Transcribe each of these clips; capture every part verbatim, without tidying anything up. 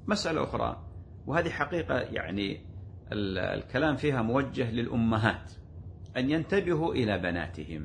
مسألة أخرى، وهذه حقيقة يعني الكلام فيها موجه للأمهات، أن ينتبهوا إلى بناتهم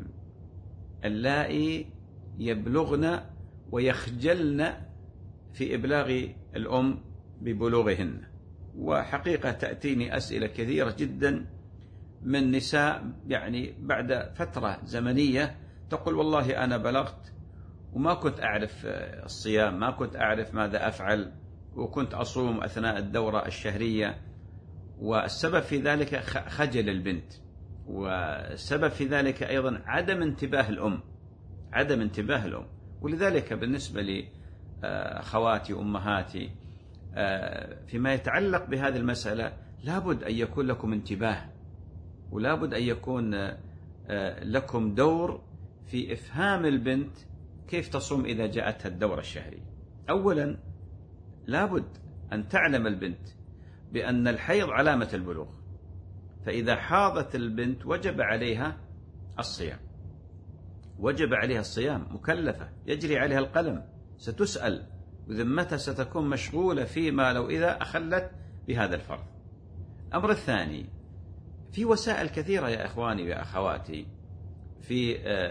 اللائي يبلغن ويخجلن في إبلاغ الأم ببلوغهن. وحقيقة تأتيني أسئلة كثيرة جدا من نساء يعني بعد فترة زمنية تقول والله أنا بلغت وما كنت أعرف الصيام، ما كنت أعرف ماذا أفعل، وكنت أصوم أثناء الدورة الشهرية. والسبب في ذلك خجل البنت، والسبب في ذلك أيضا عدم انتباه الأم، عدم انتباه الأم. ولذلك بالنسبة لي أخواتي وأمهاتي فيما يتعلق بهذه المسألة لابد أن يكون لكم انتباه، ولابد أن يكون لكم دور في إفهام البنت كيف تصوم إذا جاءتها الدورة الشهرية. أولا لابد أن تعلم البنت بأن الحيض علامة البلوغ، فإذا حاضت البنت وجب عليها الصيام، وجب عليها الصيام، مكلفة، يجري عليها القلم، ستسأل، وذمتها ستكون مشغولة فيما لو إذا أخلت بهذا الفرض. الأمر الثاني، في وسائل كثيرة يا إخواني ويا أخواتي في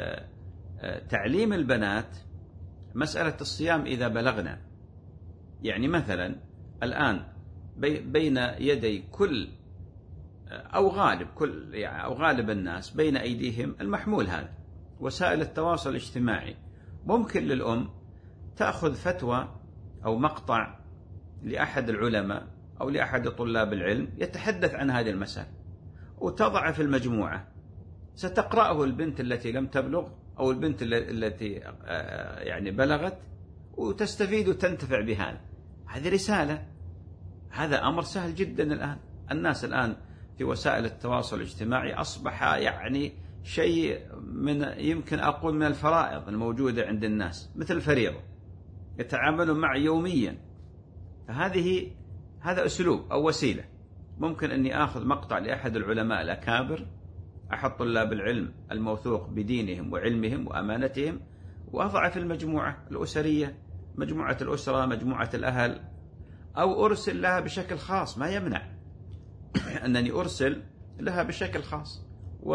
تعليم البنات مسألة الصيام إذا بلغنا. يعني مثلا الآن بين يدي كل أو غالب كل يعني أو غالب الناس بين أيديهم المحمول هذا، وسائل التواصل الاجتماعي. ممكن للأم تأخذ فتوى أو مقطع لأحد العلماء أو لأحد طلاب العلم يتحدث عن هذه المسألة وتضع في المجموعة، ستقرأه البنت التي لم تبلغ أو البنت التي يعني بلغت، وتستفيد وتنتفع بهذا. هذه رسالة، هذا أمر سهل جدا. الآن الناس الآن في وسائل التواصل الاجتماعي أصبح يعني شيء من يمكن أقول من الفرائض الموجودة عند الناس، مثل الفريضة يتعاملون معه يوميا. فهذه هذا أسلوب أو وسيلة. ممكن أني آخذ مقطع لأحد العلماء الأكابر، أحد طلاب العلم الموثوق بدينهم وعلمهم وأمانتهم، وأضع في المجموعة الأسرية، مجموعة الأسرة، مجموعة الأهل، أو أرسل لها بشكل خاص. ما يمنع أنني أرسل لها بشكل خاص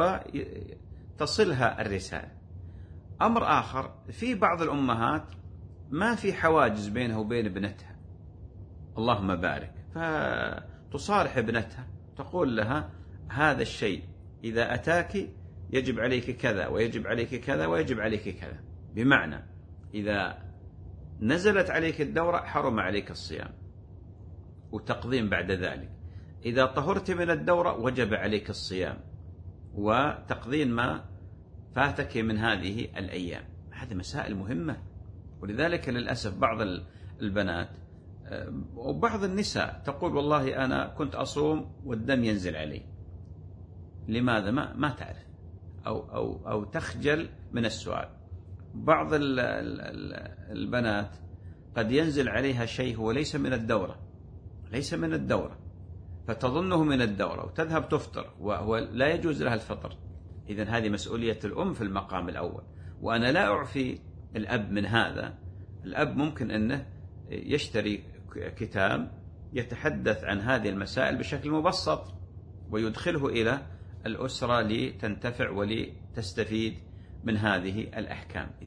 وتصلها الرسالة. أمر آخر، في بعض الأمهات ما في حواجز بينها وبين ابنتها، اللهم بارك، فتصارح ابنتها تقول لها هذا الشيء إذا أتاك يجب عليك كذا ويجب عليك كذا ويجب عليك كذا. بمعنى إذا نزلت عليك الدورة حرم عليك الصيام وتقضيم بعد ذلك، إذا طهرت من الدورة وجب عليك الصيام وتقضين ما فاتك من هذه الأيام. هذه مسائل مهمة. ولذلك للأسف بعض البنات وبعض النساء تقول والله أنا كنت أصوم والدم ينزل علي. لماذا؟ ما ما تعرف أو أو أو تخجل من السؤال. بعض البنات قد ينزل عليها شيء هو ليس من الدورة، ليس من الدورة، فتظنه من الدورة وتذهب تفطر وهو لا يجوز لها الفطر. إذن هذه مسؤولية الأم في المقام الأول، وأنا لا أعفي الأب من هذا. الأب ممكن أنه يشتري كتاب يتحدث عن هذه المسائل بشكل مبسط ويدخله إلى الأسرة لتنتفع ولتستفيد من هذه الأحكام.